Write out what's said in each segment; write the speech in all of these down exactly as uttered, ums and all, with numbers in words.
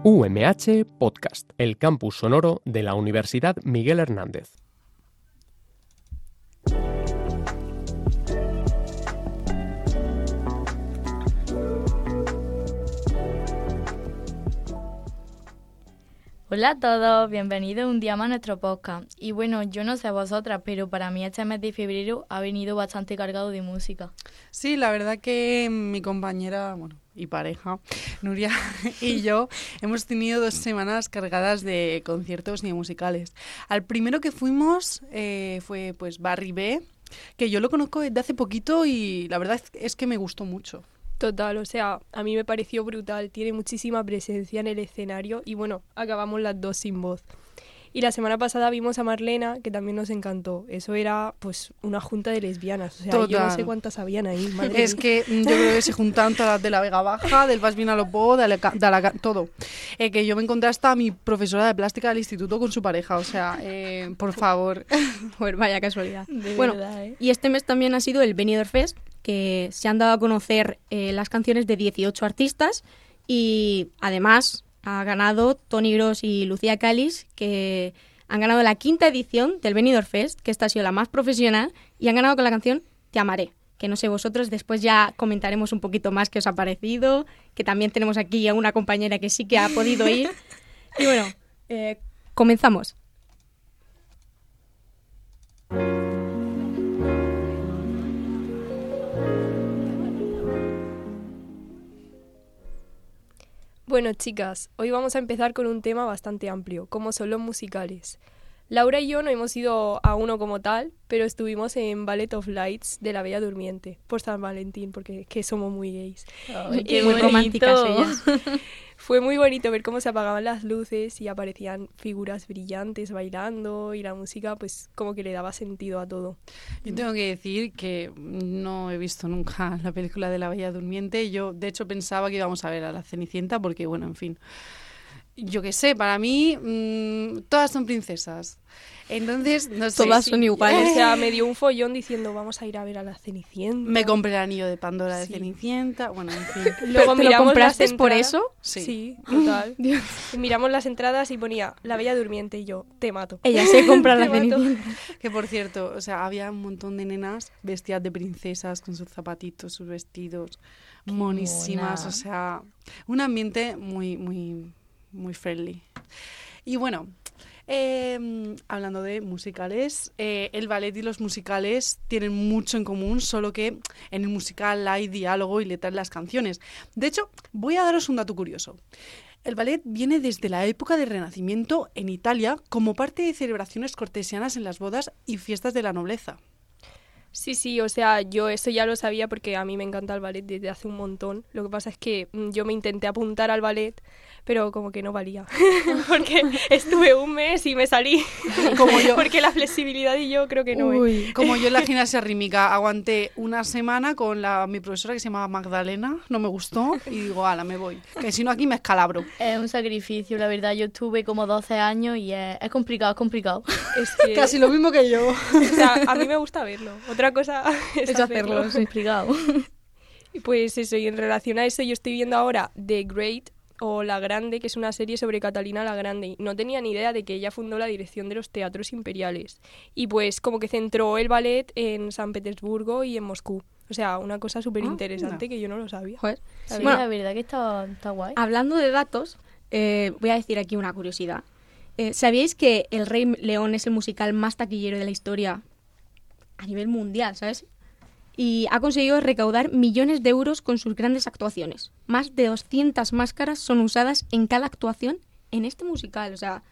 U M H Podcast, el campus sonoro de la Universidad Miguel Hernández. Hola a todos, bienvenidos un día más a nuestro podcast. Y bueno, yo no sé a vosotras, pero para mí este mes de febrero ha venido bastante cargado de música. Sí, la verdad que mi compañera, bueno, y pareja, Nuria y yo, hemos tenido dos semanas cargadas de conciertos y de musicales. Al primero que fuimos eh, fue pues Barry B, que yo lo conozco desde hace poquito y la verdad es que me gustó mucho. Total, o sea, a mí me pareció brutal, tiene muchísima presencia en el escenario y bueno, acabamos las dos sin voz. Y la semana pasada vimos a Marlena, que también nos encantó. Eso era, pues, una junta de lesbianas. O sea, Total. Yo no sé cuántas habían ahí, madre Es mía. que yo creo que se juntaban todas las de la Vega Baja, del Vas Bien a lo Po, de la, de la todo. Eh, que yo me encontré hasta a mi profesora de plástica del instituto con su pareja. O sea, eh, por favor. Pues vaya casualidad. De bueno, verdad, ¿eh? Y este mes también ha sido el Benidorm Fest, que se han dado a conocer eh, las canciones de dieciocho artistas y además ha ganado Tony Gross y Lucía Calis, que han ganado la quinta edición del Benidorm Fest, que esta ha sido la más profesional, y han ganado con la canción Te amaré, que no sé vosotros, después ya comentaremos un poquito más qué os ha parecido, que también tenemos aquí a una compañera que sí que ha podido ir. Y bueno, eh, comenzamos. Bueno, chicas, hoy vamos a empezar con un tema bastante amplio, como son los musicales. Laura y yo no hemos ido a uno como tal, pero estuvimos en Ballet of Lights de La Bella Durmiente, por San Valentín, porque es que somos muy gays. Ay, qué muy románticas ellas. Fue muy bonito ver cómo se apagaban las luces y aparecían figuras brillantes bailando y la música pues como que le daba sentido a todo. Yo tengo que decir que no he visto nunca la película de La Bella Durmiente. Yo de hecho pensaba que íbamos a ver a la Cenicienta porque bueno, en fin, yo qué sé, para mí mmm, todas son princesas. Entonces, no sé. Todas si... son iguales. O sea, me dio un follón diciendo vamos a ir a ver a la Cenicienta. Me compré el anillo de Pandora de Sí. Cenicienta. Bueno, en fin. Luego ¿Te lo miramos compraste las por entradas. eso? Sí. Sí, total. Y miramos las entradas y ponía La Bella Durmiente y yo, te mato. Ella se compra la Te mato. Cenicienta. Que por cierto, o sea, había un montón de nenas vestidas de princesas con sus zapatitos, sus vestidos, Qué monísimas. mona. O sea, un ambiente muy, muy, muy friendly. Y bueno, eh, hablando de musicales, eh, el ballet y los musicales tienen mucho en común, solo que en el musical hay diálogo y letra en las canciones. De hecho, voy a daros un dato curioso. El ballet viene desde la época del Renacimiento en Italia como parte de celebraciones cortesianas en las bodas y fiestas de la nobleza. Sí, sí, o sea, yo eso ya lo sabía porque a mí me encanta el ballet desde hace un montón. Lo que pasa es que mm, yo me intenté apuntar al ballet, pero como que no valía. Porque estuve un mes y me salí. Como yo. Porque la flexibilidad y yo creo que no. Uy. ¿eh? Como yo en la gimnasia rítmica aguanté una semana con la, mi profesora que se llamaba Magdalena, no me gustó y digo, ala, me voy. Que si no aquí me escalabro. Es un sacrificio, la verdad. Yo estuve como doce años y es, es complicado, es complicado. Es que, Casi lo mismo que yo. o sea, a mí me gusta verlo. Otra cosa es, Es hacerlo, hacerlo. sí. complicado. Y pues eso, y en relación a eso yo estoy viendo ahora The Great o La Grande, que es una serie sobre Catalina la Grande. Y no tenía ni idea de que ella fundó la dirección de los teatros imperiales. Y pues como que centró el ballet en San Petersburgo y en Moscú. O sea, una cosa súper interesante no. que yo no lo sabía. Joder. Sí, Bueno, la verdad que está, está guay. hablando de datos, eh, voy a decir aquí una curiosidad. Eh, ¿Sabíais que El Rey León es el musical más taquillero de la historia a nivel mundial, ¿sabes? Y ha conseguido recaudar millones de euros con sus grandes actuaciones. Más de doscientas máscaras son usadas en cada actuación en este musical, o sea...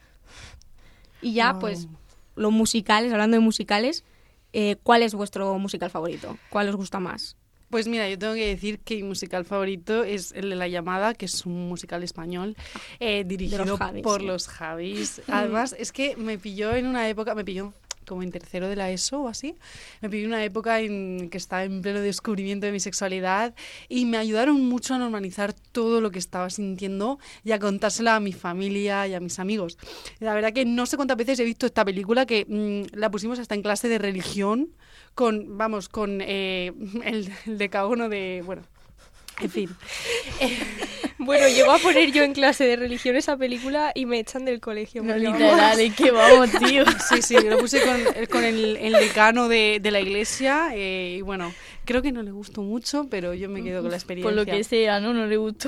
Y ya, Wow. pues, los musicales, hablando de musicales, eh, ¿cuál es vuestro musical favorito? ¿Cuál os gusta más? Pues mira, yo tengo que decir que mi musical favorito es el de La Llamada, que es un musical español eh, dirigido los Javis, por sí. los Javis. Además, es que me pilló en una época, me pilló como en tercero de la ESO o así, me pilló en una época en que estaba en pleno descubrimiento de mi sexualidad y me ayudaron mucho a normalizar todo lo que estaba sintiendo y a contárselo a mi familia y a mis amigos. La verdad que no sé cuántas veces he visto esta película, que mmm, la pusimos hasta en clase de religión, con, vamos, con eh, el, el decágono de, bueno, en fin. Bueno, llego a poner yo en clase de religión esa película y me echan del colegio. No, porque, literal, vamos, es que vamos, tío. Sí, sí, lo puse con, con el, el decano de, de la iglesia eh, y bueno, creo que no le gustó mucho, pero yo me quedo con la experiencia. Por lo que sea, ¿no? No le gustó.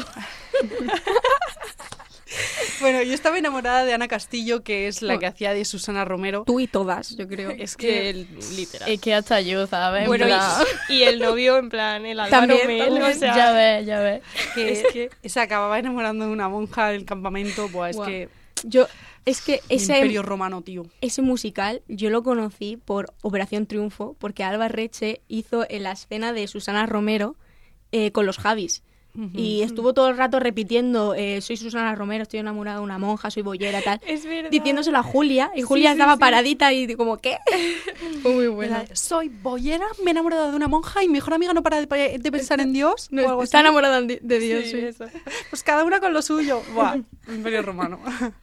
Bueno, yo estaba enamorada de Ana Castillo, que es la Bueno. que hacía de Susana Romero. Tú y todas, yo creo. Es que, literal. Es que hasta yo, ¿sabes? En Bueno, plan, y, y el novio, en plan, el Álvaro También, Mel, también. o sea... ya ves, ya ves. que, Es que- se acababa enamorando de una monja del campamento, pues es Guau. que Yo, es que el ese, Imperio Romano, tío. ese musical yo lo conocí por Operación Triunfo, porque Alba Reche hizo en la escena de Susana Romero eh, con los Javis. Y estuvo todo el rato repitiendo, eh, soy Susana Romero, estoy enamorada de una monja, soy boyera, tal. Es verdad. Diciéndoselo a Julia, y Sí, Julia sí, estaba sí. paradita y como, ¿qué? Fue muy bueno. Era, soy boyera, me he enamorado de una monja y mi mejor amiga no para de, de pensar en Dios. No, o algo está así. enamorada de de Dios. Sí, sí. eso. Pues cada una con lo suyo. Buah, Imperio Romano.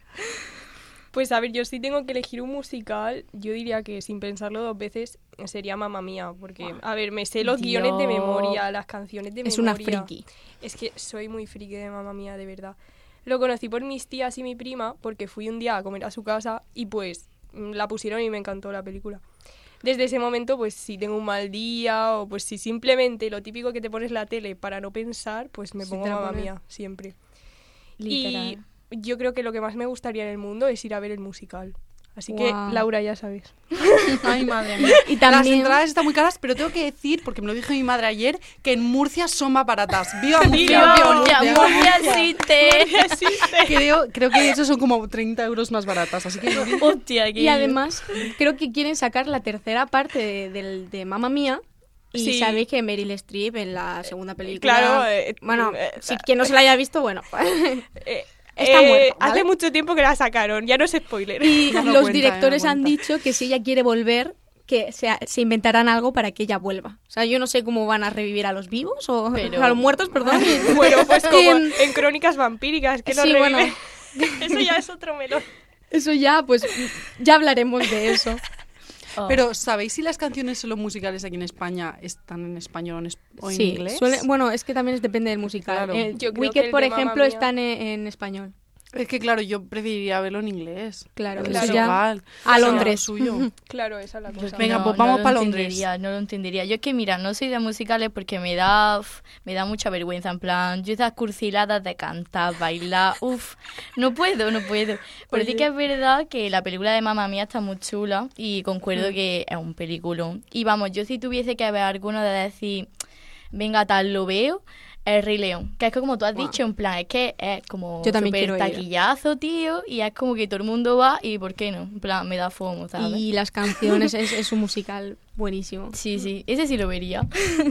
Pues a ver, yo sí tengo que elegir un musical, yo diría que sin pensarlo dos veces sería Mamma Mía, porque, a ver, me sé los Dios. guiones de memoria, las canciones de Es una memoria. friki. Es que soy muy friki de Mamma Mía, de verdad. Lo conocí por mis tías y mi prima, porque fui un día a comer a su casa y pues mm, la pusieron y me encantó la película. Desde ese momento, pues si tengo un mal día o pues si simplemente lo típico que te pones la tele para no pensar, pues me Sí, pongo te la Mamma pones. Mía, siempre. Literal. Y yo creo que lo que más me gustaría en el mundo es ir a ver el musical. Así Guau. que, Laura, ya sabes. Ay, madre mía. Y Las también... entradas están muy caras, pero tengo que decir, porque me lo dijo mi madre ayer, que en Murcia son más baratas. ¡Viva Murcia! ¡Viva Murcia! ¡Viva ¡Murcia existe! Creo, creo que de hecho son como treinta euros más baratas, así que... Hostia, que Y además, creo que quieren sacar la tercera parte de, del- de Mamma Mía. Y Sí. sabéis que Meryl Streep en la segunda película... Claro, eh, bueno, eh, si quien no se la haya visto, bueno. Eh, Está eh, muerta, ¿vale? Hace mucho tiempo que la sacaron, ya no es spoiler. Y Ya no los cuenta, directores ya no han cuenta. dicho que si ella quiere volver, que se, se inventarán algo para que ella vuelva. O sea, yo no sé cómo van a revivir a los vivos o Pero- a los muertos, perdón. Bueno, pues como Em, en Crónicas Vampíricas, que no sí, bueno. revive. Eso ya es otro melón. Eso ya, pues ya hablaremos de eso. Oh. Pero, ¿sabéis si las canciones solo musicales aquí en España están en español o en, es- o en Sí, inglés? suele- bueno, es que también depende del musical. Claro. Eh, Yo creo que Wicked, el por de Mamma ejemplo, Mía- está en, en español. Es que, claro, yo preferiría verlo en inglés. Claro, El eso ya musical. a Eso Londres. lo suyo. Claro, esa es la cosa. Venga, no, pues vamos no pa' lo Londres. entendería, no lo entendería. Yo es que, mira, no soy de musicales porque me da uf, me da mucha vergüenza. En plan, yo esas cursiladas de cantar, bailar, uff, no puedo, no puedo. Pero sí Oye. que es verdad que la película de Mamma Mía está muy chula y concuerdo Mm. que es un peliculón. Y vamos, yo si tuviese que ver alguno de decir, venga, tal, lo veo, el Rey León. Que es que como tú has Guau. dicho, en plan, es que es como Yo también súper quiero ir. taquillazo, tío, y es como que todo el mundo va y ¿por qué no? En plan, me da fomo, ¿sabes? Y las canciones, es, es un musical buenísimo. Sí, sí, ese sí lo vería.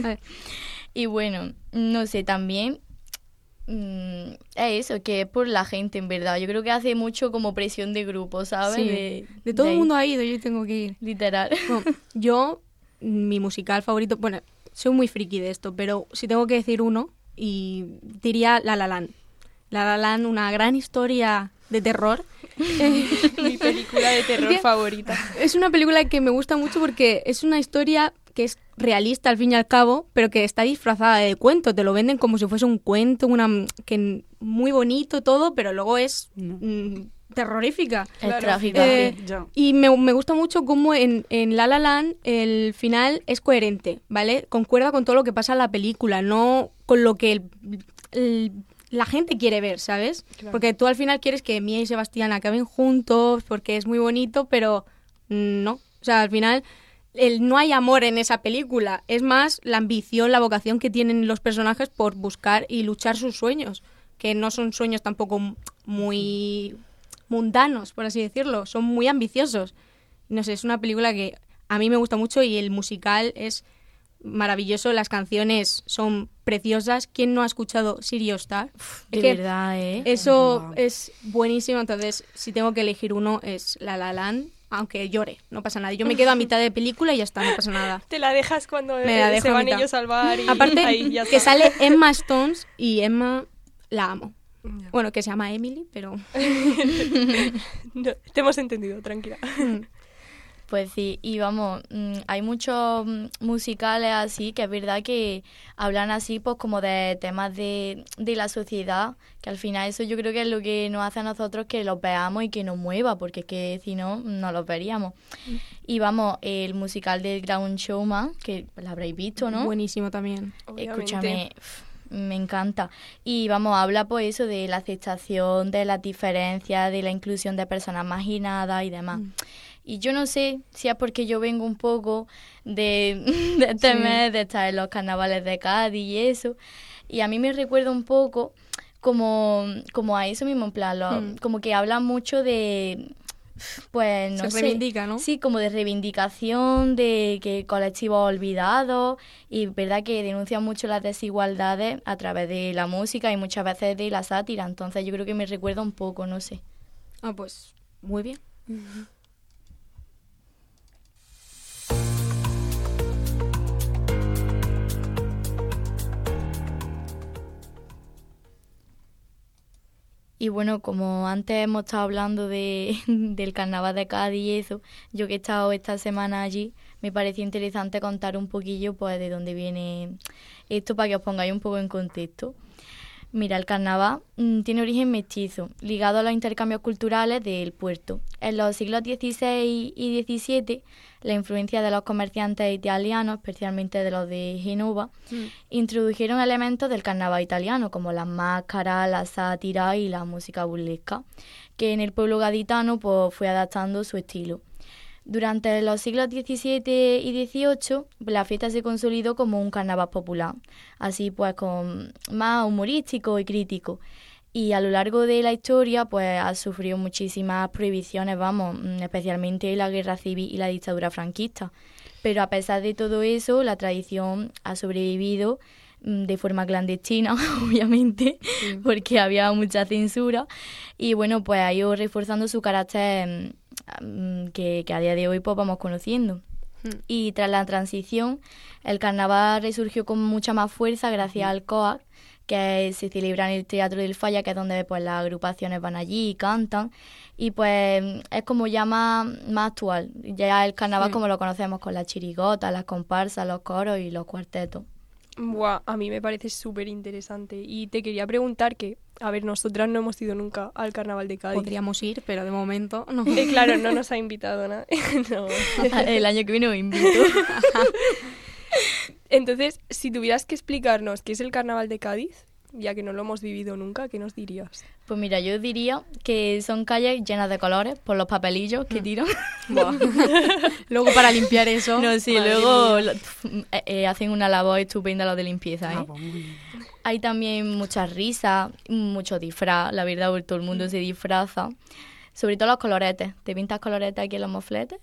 Y bueno, no sé, también mm, es eso, que es por la gente, en verdad. Yo creo que hace mucho como presión de grupo, ¿sabes? Sí, de, de todo de el ahí, mundo ha ido, yo tengo que ir. Literal. Bueno, yo, mi musical favorito, bueno, soy muy friki de esto, pero si tengo que decir uno, y diría La La Land. La La Land, una gran historia de terror. Mi película de terror ¿Qué? favorita. Es una película que me gusta mucho porque es una historia que es realista al fin y al cabo, pero que está disfrazada de cuento. Te lo venden como si fuese un cuento, una que muy bonito todo, pero luego es No. mm, terrorífica. Es Claro. trágica. Eh, Ya. Y me, me gusta mucho cómo en, en La La Land el final es coherente, ¿vale? Concuerda con todo lo que pasa en la película, no con lo que el- el- la gente quiere ver, ¿sabes? Claro. Porque tú al final quieres que Mia y Sebastián acaben juntos porque es muy bonito, pero no. O sea, al final el, no hay amor en esa película. Es más la ambición, la vocación que tienen los personajes por buscar y luchar sus sueños, que no son sueños tampoco muy mundanos, por así decirlo, son muy ambiciosos. No sé, es una película que a mí me gusta mucho y el musical es maravilloso, las canciones son preciosas. ¿Quién no ha escuchado Sirio Star? De Es que verdad, ¿eh? Eso Wow. es buenísimo, entonces si tengo que elegir uno es La La Land, aunque llore, no pasa nada. Yo me quedo a mitad de película y ya está, no pasa nada. Te la dejas cuando Me la eh, dejo se a van mitad. ellos al bar y Aparte, ahí ya que está. sale Emma Stones y Emma la amo. Ya. Bueno, que se llama Emily, pero... No, te hemos entendido, tranquila. Pues sí, y vamos, mmm, hay muchos musicales así que es verdad que hablan así pues como de temas de, de la sociedad, que al final eso yo creo que es lo que nos hace a nosotros que los veamos y que nos mueva, porque es que si no, no los veríamos. Mm. Y vamos, el musical del Ground Showman, que lo habréis visto, ¿no? Buenísimo también. Obviamente. Escúchame, me encanta. Y vamos, habla pues eso de la aceptación, de las diferencias, de la inclusión de personas marginadas y demás. Mm. Y yo no sé si es porque yo vengo un poco de, de este sí. mes, de estar en los carnavales de Cádiz y eso. Y a mí me recuerda un poco como, como a eso mismo, en plan, lo, mm. como que habla mucho de, pues no Se sé. reivindica, ¿no? Sí, como de reivindicación, de que colectivos olvidados. Y verdad que denuncia mucho las desigualdades a través de la música y muchas veces de la sátira. Entonces yo creo que me recuerda un poco, no sé. Ah, pues muy bien. Uh-huh. Y bueno, como antes hemos estado hablando de, del carnaval de Cádiz y eso, yo que he estado esta semana allí, me pareció interesante contar un poquillo pues de dónde viene esto para que os pongáis un poco en contexto. Mira, el carnaval mmm, tiene origen mestizo, ligado a los intercambios culturales del puerto. En los siglos dieciséis y diecisiete, la influencia de los comerciantes italianos, especialmente de los de Génova, mm. introdujeron elementos del carnaval italiano, como las máscaras, la sátira y la música burlesca, que en el pueblo gaditano pues, fue adaptando su estilo. Durante los siglos diecisiete y dieciocho, la fiesta se consolidó como un carnaval popular, así pues con más humorístico y crítico. Y a lo largo de la historia pues ha sufrido muchísimas prohibiciones, vamos, especialmente la guerra civil y la dictadura franquista. Pero a pesar de todo eso, la tradición ha sobrevivido de forma clandestina, obviamente, sí. porque había mucha censura. Y bueno, pues ha ido reforzando su carácter que, que a día de hoy pues vamos conociendo. Mm. Y tras la transición, el carnaval resurgió con mucha más fuerza gracias mm. al C O A C, que se celebra en el Teatro del Falla, que es donde pues las agrupaciones van allí y cantan. Y pues es como ya más, más actual. Ya el carnaval sí. como lo conocemos, con las chirigotas, las comparsas, los coros y los cuartetos. Buah, a mí me parece súper interesante. Y te quería preguntar que, a ver, nosotras no hemos ido nunca al Carnaval de Cádiz. Podríamos ir, pero de momento no. Eh, claro, no nos ha invitado nada. No. El año que viene os invito. Entonces, si tuvieras que explicarnos qué es el Carnaval de Cádiz, ya que no lo hemos vivido nunca, ¿qué nos dirías? Pues mira, yo diría que son calles llenas de colores por los papelillos que tiran. Luego para limpiar eso. No, sí, luego lo, eh, eh, hacen una labor estupenda los de limpieza, ¿eh? Ah, pues muy bien. Hay también muchas risas, mucho disfraz, la verdad, todo el mundo se disfraza. Sobre todo los coloretes. ¿Te pintas coloretes aquí en los mofletes?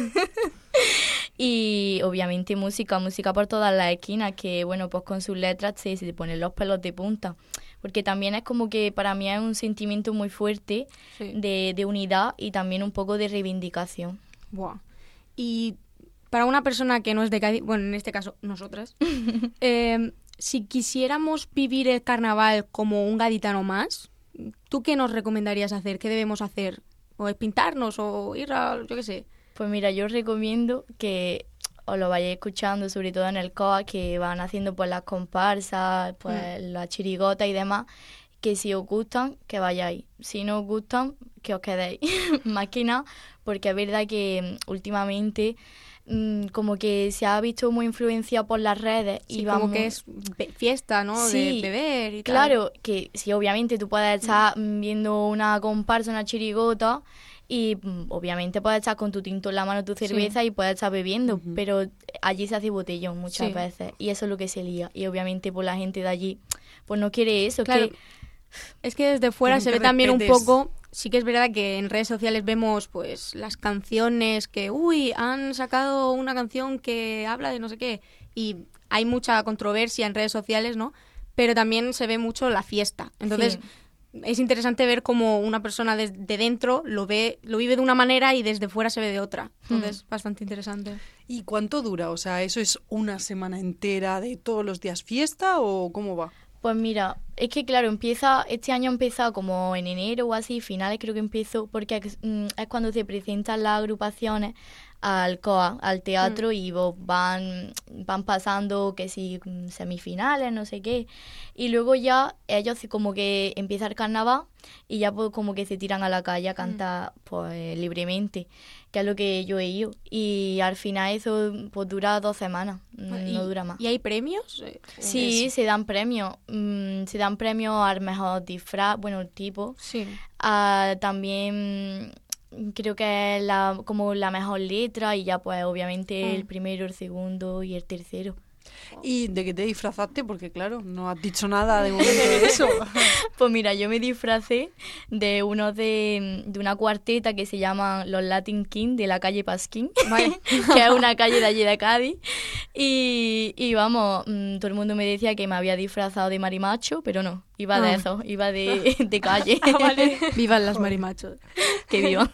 Y obviamente música, música por todas las esquinas, que bueno, pues con sus letras se, se ponen los pelos de punta. Porque también es como que para mí es un sentimiento muy fuerte sí. de, de unidad y también un poco de reivindicación. Buah. Y para una persona que no es de Cádiz, bueno, en este caso nosotras, eh, si quisiéramos vivir el carnaval como un gaditano más, ¿tú qué nos recomendarías hacer? ¿Qué debemos hacer? ¿O es pintarnos o ir a, yo qué sé? Pues mira, yo os recomiendo que os lo vayáis escuchando, sobre todo en el C O A, que van haciendo pues las comparsas, pues mm. las chirigotas y demás, que si os gustan, que vayáis. Si no os gustan, que os quedéis. Más que nada, porque es verdad que últimamente mmm, como que se ha visto muy influenciado por las redes. Sí, y como vamos... que es fiesta, ¿no? Sí, de beber y tal. Claro, que sí, obviamente tú puedes estar mm. viendo una comparsa, una chirigota, y obviamente puedes estar con tu tinto en la mano, tu cerveza sí. y puedes estar bebiendo, uh-huh. pero allí se hace botellón muchas sí. veces y eso es lo que se lía. Y obviamente pues la gente de allí pues no quiere eso. Claro. Que... Es que desde fuera se ve también un poco... Sí que es verdad que en redes sociales vemos pues las canciones que, uy, han sacado una canción que habla de no sé qué y hay mucha controversia en redes sociales, ¿no? Pero también se ve mucho la fiesta. Entonces... Sí. Es interesante ver cómo una persona desde dentro lo ve, lo vive de una manera y desde fuera se ve de otra. Entonces, mm. bastante interesante. ¿Y cuánto dura? O sea, ¿eso es una semana entera de todos los días fiesta o cómo va? Pues mira, es que claro, empieza, este año ha empezado como en enero o así, finales creo que empezó, porque es, es cuando se presentan las agrupaciones al C O A, al teatro, mm. y vos van, van pasando que si semifinales, no sé qué. Y luego ya ellos como que empieza el carnaval y ya pues como que se tiran a la calle a cantar mm. pues libremente, que es lo que yo he ido. Y al final eso pues dura dos semanas, no ¿Y, dura más. ¿Y hay premios? Sí, se dan premios. Mm, se dan premios al mejor disfraz, bueno, el tipo. Sí. A, también creo que es la, como la mejor letra y ya pues obviamente mm. el primero, el segundo y el tercero. ¿Y de qué te disfrazaste? Porque claro, no has dicho nada de momento de eso. Pues mira, yo me disfracé de uno de, de una cuarteta que se llama Los Latin King de la calle Pasquín, vale. que es una calle de allí de Cádiz. Y, y vamos, mmm, todo el mundo me decía que me había disfrazado de marimacho, pero no, iba ah. de eso, iba de, de calle. Ah, vale. Vivan las marimachos. Que vivan.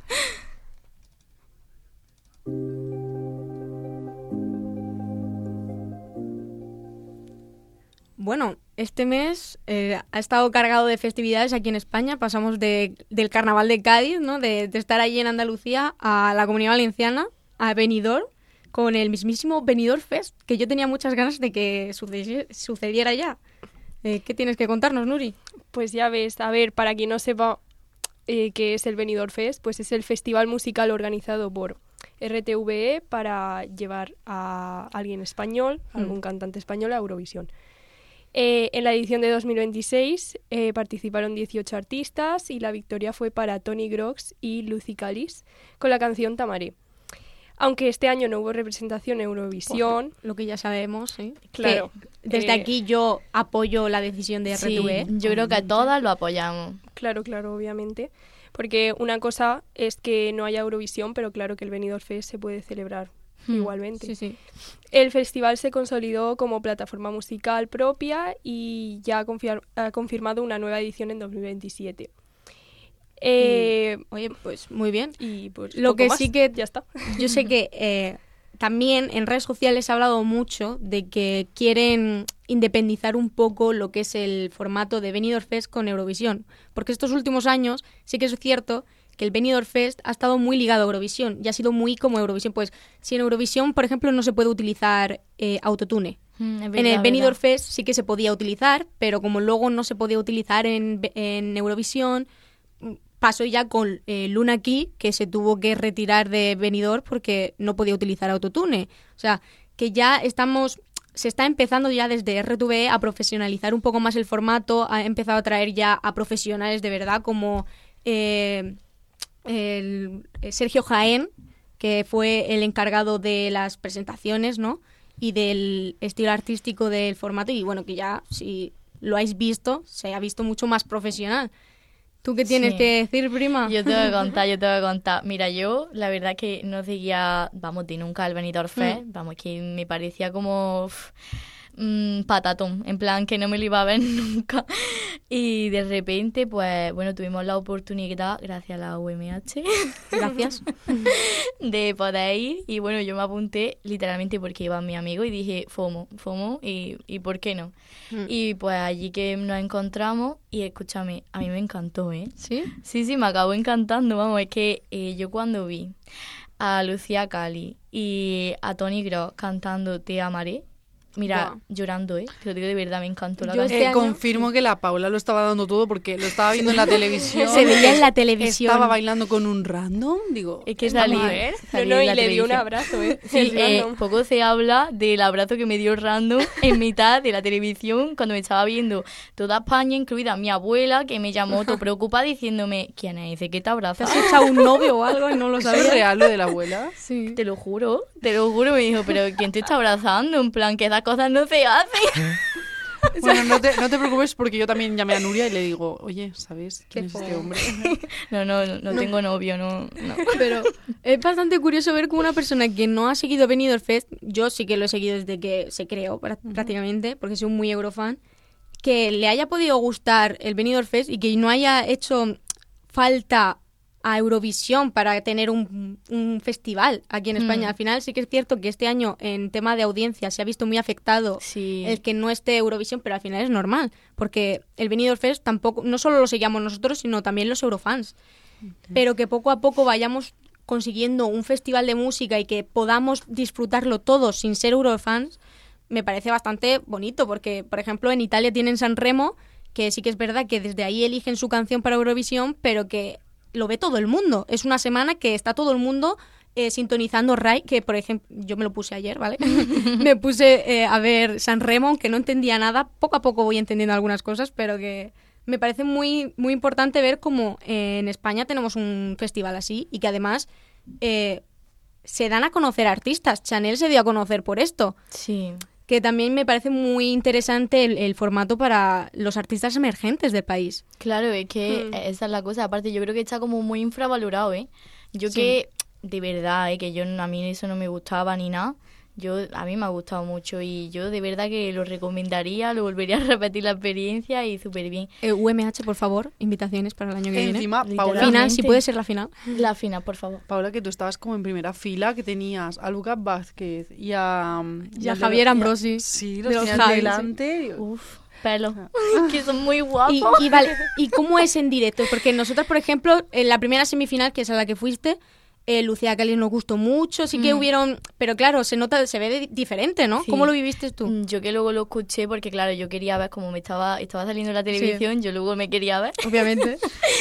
Bueno, este mes eh, ha estado cargado de festividades aquí en España. Pasamos de, del Carnaval de Cádiz, ¿no? de, de estar allí en Andalucía, a la Comunidad Valenciana, a Benidorm, con el mismísimo Benidorm Fest, que yo tenía muchas ganas de que sucediera, sucediera ya. Eh, ¿Qué tienes que contarnos, Nuri? Pues ya ves, a ver, para quien no sepa eh, qué es el Benidorm Fest, pues es el festival musical organizado por R T V E para llevar a alguien español, mm. algún cantante español a Eurovisión. Eh, en la edición de dos mil veintiséis eh, participaron dieciocho artistas y la victoria fue para Tony Grox y Lucy Callis con la canción Tamaré. Aunque este año no hubo representación en Eurovisión. Lo que ya sabemos, ¿sí? Claro. Que desde eh, aquí yo apoyo la decisión de R T V E. Sí, yo creo que todas lo apoyamos. Claro, claro, obviamente. Porque una cosa es que no haya Eurovisión, pero claro que el Benidorm Fest se puede celebrar hmm. igualmente. Sí, sí. El festival se consolidó como plataforma musical propia y ya ha, confir- ha confirmado una nueva edición en dos mil veintisiete. Eh, y, oye, pues muy bien. Y pues lo que más, sí que ya está. Yo sé que eh, también en redes sociales se ha hablado mucho de que quieren independizar un poco lo que es el formato de Benidorm Fest con Eurovisión, porque estos últimos años sí que es cierto que el Benidorm Fest ha estado muy ligado a Eurovisión y ha sido muy como Eurovisión. Pues si en Eurovisión, por ejemplo, no se puede utilizar eh, autotune. Mm, verdad, en el Benidorm Fest sí que se podía utilizar, pero como luego no se podía utilizar en, en Eurovisión, pasó ya con eh, Luna Key, que se tuvo que retirar de Benidorm porque no podía utilizar autotune. O sea, que ya estamos... Se está empezando ya desde R T V E a profesionalizar un poco más el formato, ha empezado a traer ya a profesionales de verdad como... Eh, el Sergio Jaén, que fue el encargado de las presentaciones, ¿no? Y del estilo artístico del formato, y bueno, que ya, si lo habéis visto, se ha visto mucho más profesional. ¿Tú qué tienes sí. que decir, prima? Yo te voy a contar, yo te voy a contar. Mira, yo la verdad que no seguía, vamos, de nunca el Benidorm Fest, mm. vamos, que me parecía como... Uf, Mm, patatón, en plan que no me lo iba a ver nunca. Y de repente, pues bueno, tuvimos la oportunidad, gracias a la U M H, gracias, de poder ir. Y bueno, yo me apunté literalmente porque iba mi amigo y dije, FOMO, FOMO, y, y ¿por qué no? Mm. Y pues allí que nos encontramos, y escúchame, a mí me encantó, ¿eh? ¿Sí? Sí, sí, me acabó encantando, vamos, es que eh, yo cuando vi a Lucia Callis y a Tony Grox cantando Te Amaré, mira, wow. llorando, ¿eh? Te lo digo de verdad, me encantó la Yo canción. eh, confirmo que la Paula lo estaba dando todo porque lo estaba viendo en la televisión. Se veía en la televisión. Estaba bailando con un random, digo... Es que salí, ¿eh? No, no, y le dio un abrazo, ¿eh? Sí, eh, poco se habla del abrazo que me dio random en mitad de la televisión cuando me estaba viendo toda España, incluida mi abuela, que me llamó todo preocupada diciéndome, ¿quién es ese que te abraza? ¿Te has echado un novio o algo y no lo sabías? ¿Es real lo de la abuela? Sí. Te lo juro, te lo juro. Me dijo, ¿pero quién te está abrazando? En plan, que esas cosas no se hacen. Bueno, no te, no te preocupes porque yo también llamé a Nuria y le digo, oye, ¿sabes quién es este hombre? No, no, no, no tengo novio, no, no. Pero es bastante curioso ver cómo una persona que no ha seguido Benidorm Fest, yo sí que lo he seguido desde que se creó prácticamente, porque soy un muy eurofan, que le haya podido gustar el Benidorm Fest y que no haya hecho falta a Eurovisión para tener un, un festival aquí en España. Mm. Al final sí que es cierto que este año en tema de audiencia se ha visto muy afectado sí. el que no esté Eurovisión, pero al final es normal, porque el Benidorm Fest tampoco, no solo lo seguíamos nosotros, sino también los eurofans. Mm. Pero que poco a poco vayamos consiguiendo un festival de música y que podamos disfrutarlo todos sin ser eurofans, me parece bastante bonito, porque, por ejemplo, en Italia tienen Sanremo, que sí que es verdad que desde ahí eligen su canción para Eurovisión, pero que lo ve todo el mundo. Es una semana que está todo el mundo eh, sintonizando Rai, que, por ejemplo, yo me lo puse ayer, ¿vale? Me puse eh, a ver Sanremo, aunque no entendía nada. Poco a poco voy entendiendo algunas cosas, pero que me parece muy, muy importante ver cómo eh, en España tenemos un festival así y que además eh, se dan a conocer artistas. Chanel se dio a conocer por esto. Sí. Que también me parece muy interesante el, el formato para los artistas emergentes del país. Claro, es que Mm. esa es la cosa. Aparte, yo creo que está como muy infravalorado, ¿eh? Yo Sí. que, de verdad, ¿eh? Que yo a mí eso no me gustaba ni nada. Yo A mí me ha gustado mucho y yo de verdad que lo recomendaría, lo volvería a repetir la experiencia y súper bien. Eh, U M H, por favor, invitaciones para el año que viene. Encima, Literalmente. Paula, Final, si puede ser la final. La final, por favor. Paula, que tú estabas como en primera fila, que tenías a Lucas Vázquez y a... Y a Javier Ambrosi. Sí, de los los tenías Javis, delante. Uf, pelo. Que son muy guapos. Y, y vale, ¿y cómo es en directo? Porque nosotros, por ejemplo, en la primera semifinal, que es a la que fuiste, eh, Lucía Cali nos gustó mucho, sí que Mm. hubieron... Pero claro, se nota, se ve de- diferente, ¿no? Sí. ¿Cómo lo viviste tú? Mm, Yo que luego lo escuché porque, claro, yo quería ver, como me estaba, estaba saliendo en la televisión, yo luego me quería ver. Obviamente.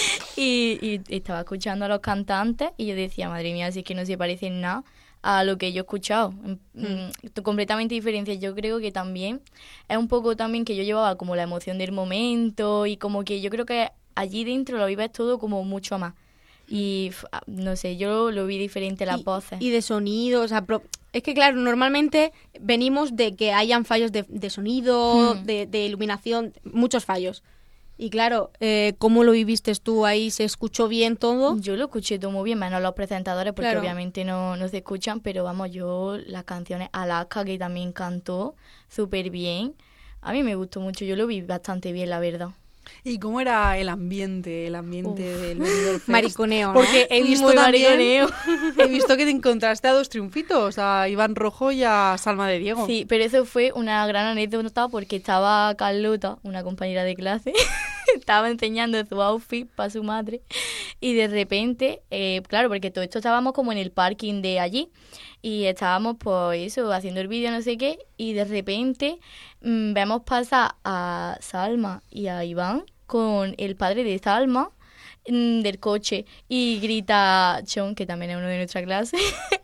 Y, y estaba escuchando a los cantantes y yo decía, madre mía, si es que no se parecen nada a lo que yo he escuchado. Mm, completamente diferente. Yo creo que también es un poco también que yo llevaba como la emoción del momento y como que yo creo que allí dentro lo vives todo como mucho más. Y f- ah, no sé, yo lo vi diferente las y, voces. y de sonido, o sea, pro- es que claro, normalmente venimos de que hayan fallos de, de sonido, Hmm. de, de iluminación, muchos fallos. Y claro, eh, ¿cómo lo viviste tú ahí? ¿Se escuchó bien todo? Yo lo escuché todo muy bien, menos los presentadores, porque Claro. obviamente no, no se escuchan, pero vamos, yo las canciones, Alaska, que también cantó súper bien, a mí me gustó mucho, yo lo vi bastante bien, la verdad. ¿Y cómo era el ambiente, el ambiente Uf. del Benidorm Fest? Mariconeo, ¿no? Porque he visto Muy también, mariconeo. he visto que te encontraste a dos triunfitos, a Iván Rojo y a Salma de Diego. Sí, pero eso fue una gran anécdota porque estaba Carlota, una compañera de clase, estaba enseñando su outfit para su madre y de repente, eh, claro, porque todo esto estábamos como en el parking de allí y estábamos pues eso, haciendo el vídeo no sé qué y de repente mm, vemos pasar a Salma y a Iván con el padre de Salma mm, del coche y grita Chon, que también es uno de nuestra clase,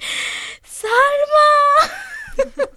¡Salma!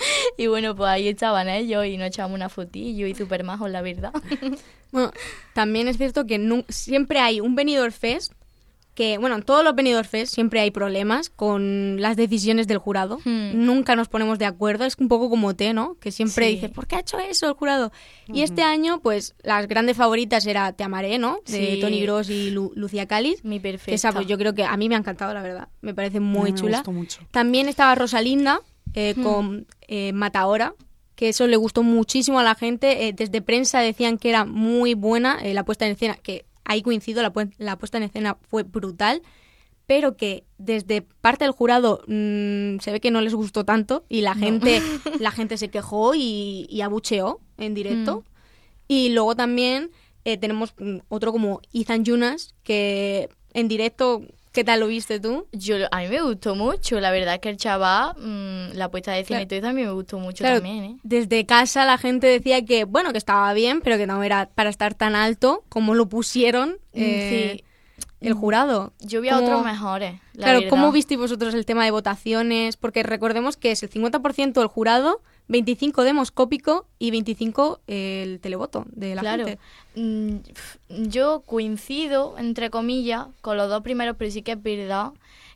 Y bueno, pues ahí estaban ellos y nos echamos una fotillo y súper majos, la verdad. Bueno, también es cierto que nu- siempre hay un Benidorm Fest que, bueno, en todos los Benidorm Fest siempre hay problemas con las decisiones del jurado. Hmm. Nunca nos ponemos de acuerdo. Es un poco como T, ¿no? Que siempre Sí. dices, ¿por qué ha hecho eso el jurado? Y este año, pues, las grandes favoritas era Te amaré, ¿no? De Sí. Tony Gross y Lu- Lucía Cáliz. Mi Que perfecta. esa, pues, yo creo que a mí me ha encantado, la verdad. Me parece muy A mí me chula. gustó mucho. También estaba Rosalinda eh, Hmm. con eh, Mataora, que eso le gustó muchísimo a la gente. Eh, desde prensa decían que era muy buena eh, la puesta en escena, que ahí coincido, la, pu- la puesta en escena fue brutal, pero que desde parte del jurado mmm, se ve que no les gustó tanto y la gente la gente se quejó y, y abucheó en directo. Mm. Y luego también eh, tenemos mm, otro como Ethan Jonas, que en directo, ¿qué tal lo viste tú? Yo, lo- a mí me gustó mucho, la verdad es que el chaval, mm, la puesta de cine Claro. y todo eso a mí me gustó mucho Claro, también, ¿eh? desde casa la gente decía que, bueno, que estaba bien, pero que no era para estar tan alto como lo pusieron eh, Sí. el jurado. Yo vi a ¿Cómo- otros mejores, la Claro, verdad. ¿cómo visteis vosotros el tema de votaciones? Porque recordemos que es el cincuenta por ciento del jurado, veinticinco demoscópico y veinticinco el televoto de la Claro. gente. Mm, pf, Yo coincido, entre comillas, con los dos primeros, pero sí que es verdad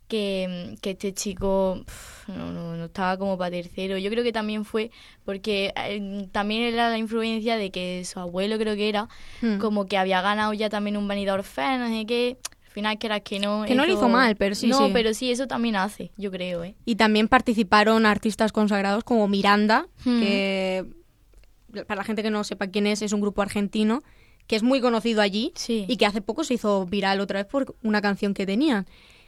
que, que este chico pf, no, no, no estaba como para tercero. Yo creo que también fue porque eh, también era la influencia de que su abuelo, creo que era, Hmm. como que había ganado ya también un Benidorm Fest, no sé qué. Al final, que era que no. Que no le eso- hizo mal, pero sí, No, sí. pero sí, eso también hace, yo creo, ¿eh? Y también participaron artistas consagrados como Miranda, Hmm. que para la gente que no sepa quién es, es un grupo argentino que es muy conocido allí Sí. y que hace poco se hizo viral otra vez por una canción que tenían.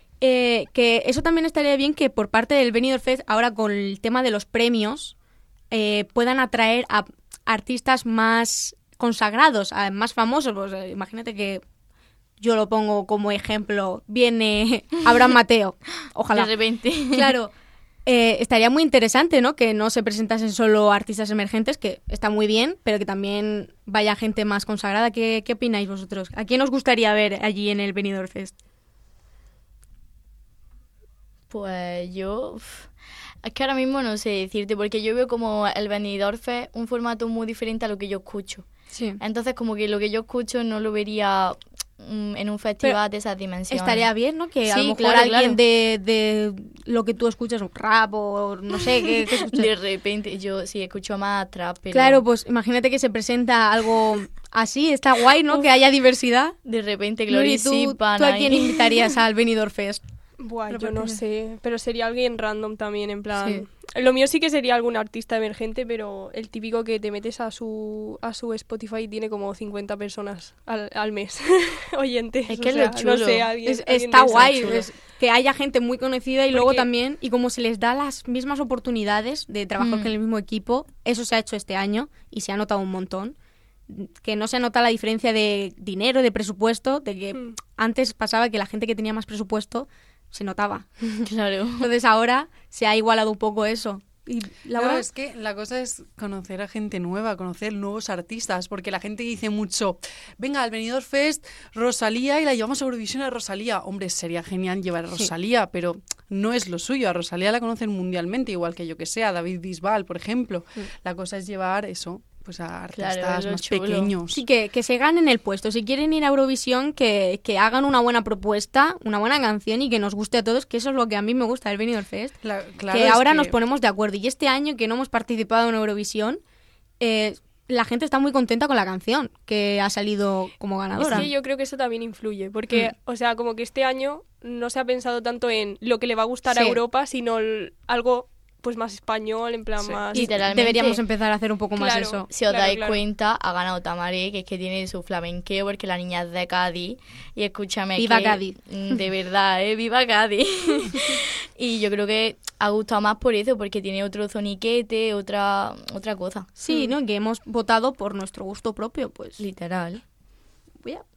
Eh, que eso también estaría bien que por parte del Benidorm Fest, ahora con el tema de los premios, eh, puedan atraer a artistas más consagrados, a más famosos. Pues, eh, imagínate que yo lo pongo como ejemplo, viene Abraham Mateo, ojalá. De repente. Claro, eh, estaría muy interesante, ¿no? Que no se presentasen solo artistas emergentes, que está muy bien, pero que también vaya gente más consagrada. ¿Qué, qué opináis vosotros? ¿A quién os gustaría ver allí en el Benidorm Fest? Pues yo... uf, es que ahora mismo no sé decirte, porque yo veo como el Benidorm Fest un formato muy diferente a lo que yo escucho. Sí. Entonces como que lo que yo escucho no lo vería mm, en un festival Pero de esas dimensiones. Estaría bien, ¿no? Que a Sí, lo mejor claro, alguien claro. de, de lo que tú escuchas, un rap o no sé, ¿qué, qué escuchas? De repente, yo sí escucho más trap, pero... Claro, pues imagínate que se presenta algo así, está guay, ¿no? Que haya diversidad. De repente, Glory, Glory ¿tú, Sipan ¿tú a ahí. quién invitarías al Benidorm Fest? Buah, Pero yo no porque- sé, pero sería alguien random también, en plan... Sí. Lo mío sí que sería algún artista emergente, pero el típico que te metes a su a su Spotify y tiene como cincuenta personas al, al mes oyentes. Es que o es lo sea, chulo. No sé, alguien, Es- alguien está de esos. guay chulo. es que haya gente muy conocida y luego Porque- también, y como se les da las mismas oportunidades de trabajar Mm. con el mismo equipo, eso se ha hecho este año y se ha notado un montón. Que no se nota la diferencia de dinero, de presupuesto, de que Mm. antes pasaba que la gente que tenía más presupuesto se notaba. Claro. Entonces ahora se ha igualado un poco eso. Y Laura, No, es que la cosa es conocer a gente nueva, conocer nuevos artistas, porque la gente dice mucho, venga, al Benidorm Fest, Rosalía, y la llevamos a Eurovisión a Rosalía. Hombre, sería genial llevar a Sí. Rosalía, pero no es lo suyo. A Rosalía la conocen mundialmente, igual que yo que sé, a David Bisbal, por ejemplo. Mm. La cosa es llevar eso, pues a artistas Claro, es lo más chulo. pequeños. sí, que, que se ganen el puesto. Si quieren ir a Eurovisión, que, que hagan una buena propuesta, una buena canción y que nos guste a todos, que eso es lo que a mí me gusta del Benidorm Fest. La- claro, que es ahora que- nos ponemos de acuerdo. Y este año que no hemos participado en Eurovisión, eh, la gente está muy contenta con la canción que ha salido como Es ganadora. que yo creo que eso también influye, porque, o sea, como que este año no se ha pensado tanto en lo que le va a gustar Sí. a Europa, sino el- algo pues más español, en plan Sí. más... Y Literalmente. deberíamos empezar a hacer un poco más Claro. eso. Si os Claro, dais claro. cuenta, ha ganado Tamaré, que es que tiene su flamenqueo, porque la niña es de Cádiz. Y escúchame Viva que, Cádiz. mm, de verdad, ¿eh? ¡Viva Cádiz! Y yo creo que ha gustado más por eso, porque tiene otro zoniquete, otra, otra cosa. Sí, ¿no? Que hemos votado por nuestro gusto propio, pues. Literal. Voy a-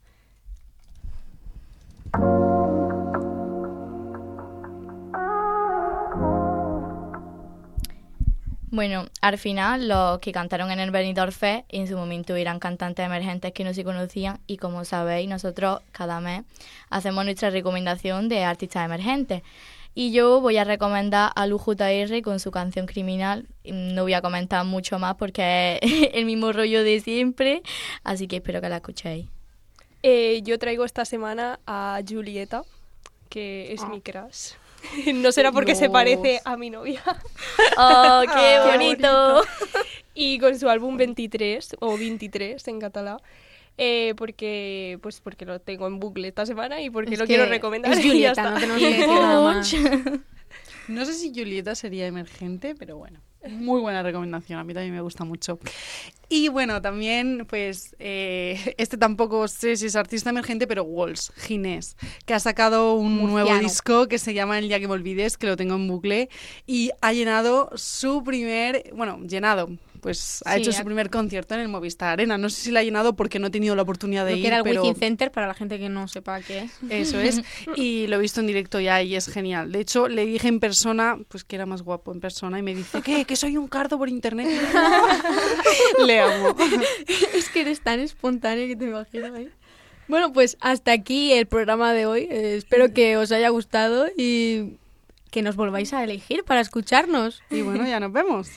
Bueno, al final los que cantaron en el Benidorm Fest en su momento eran cantantes emergentes que no se conocían y como sabéis nosotros cada mes hacemos nuestra recomendación de artistas emergentes. Y yo voy a recomendar a Lu J R con su canción Criminal. No voy a comentar mucho más porque es el mismo rollo de siempre, así que espero que la escuchéis. Eh, yo traigo esta semana a Julieta, que es Ah. mi crush. No será porque se Dios. parece a mi novia. ¡Oh, qué Qué bonito! Y con su álbum veintitrés, o veintitrés en catalán, eh, porque pues porque lo tengo en bucle esta semana y porque Es lo que quiero recomendar. es y ya Julieta, está. no tenemos que decir nada más. No sé si Julieta sería emergente, pero bueno, muy buena recomendación. A mí también me gusta mucho. Y bueno, también, pues, eh, este tampoco sé si es artista emergente, pero Walls, Ginés, que ha sacado un Murciano. nuevo disco que se llama El día que me olvides, que lo tengo en bucle, y ha llenado su primer, bueno, llenado, pues ha Sí, hecho ha- su primer concierto en el Movistar Arena. No sé si lo ha llenado porque no he tenido la oportunidad de Lo ir, que era el pero... Wiking Center, para la gente que no sepa qué es. Eso es, y lo he visto en directo ya y es genial. De hecho, le dije en persona, pues que era más guapo en persona y me dice, ¿qué? Que soy un cardo por internet. Le amo. Es que eres tan espontáneo que te imagino ahí. Bueno, pues hasta aquí el programa de hoy. Eh, espero que os haya gustado y que nos volváis a elegir para escucharnos. Y bueno, ya nos vemos.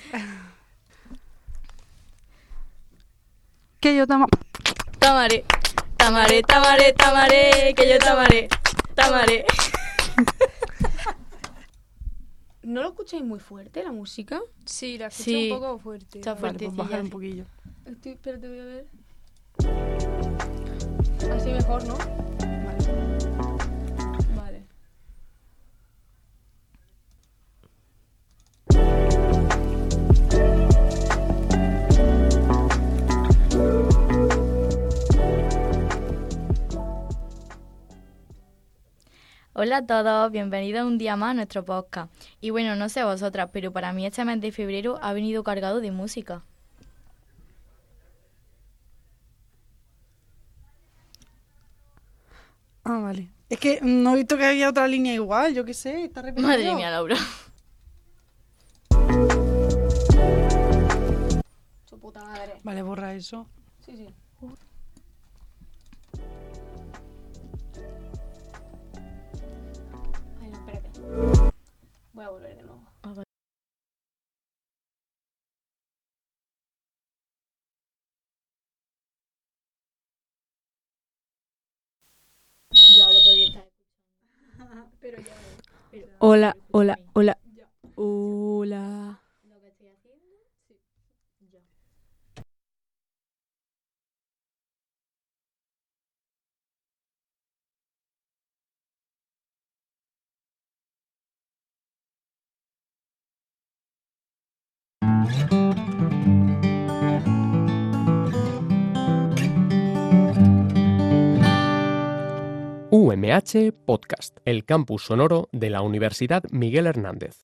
Que yo tamo... Tamaré, tamaré, tamaré, tamaré, que yo tamaré, tamaré. ¿No lo escucháis muy fuerte la música? Sí, la escucho Sí. un poco fuerte. Está Vale, pues fuertecilla. bajar un poquillo. Estoy, espérate, voy a ver. Así mejor, ¿no? Vale. Hola a todos, bienvenidos un día más a nuestro podcast. Y bueno, no sé vosotras, pero para mí este mes de febrero ha venido cargado de música. Ah, vale. Es que no he visto que había otra línea igual, yo qué sé, está repetido. Madre mía, Laura. Su puta madre. Vale, borra eso. Sí, sí. Ay, no, espérate. Voy a volver de nuevo. Yo lo podía estar escuchando. Pero ya. Pero- Hola, pero hola, escúchame, hola. Hola. Lo que estoy haciendo, sí. Ya. U M H Podcast, el campus sonoro de la Universidad Miguel Hernández.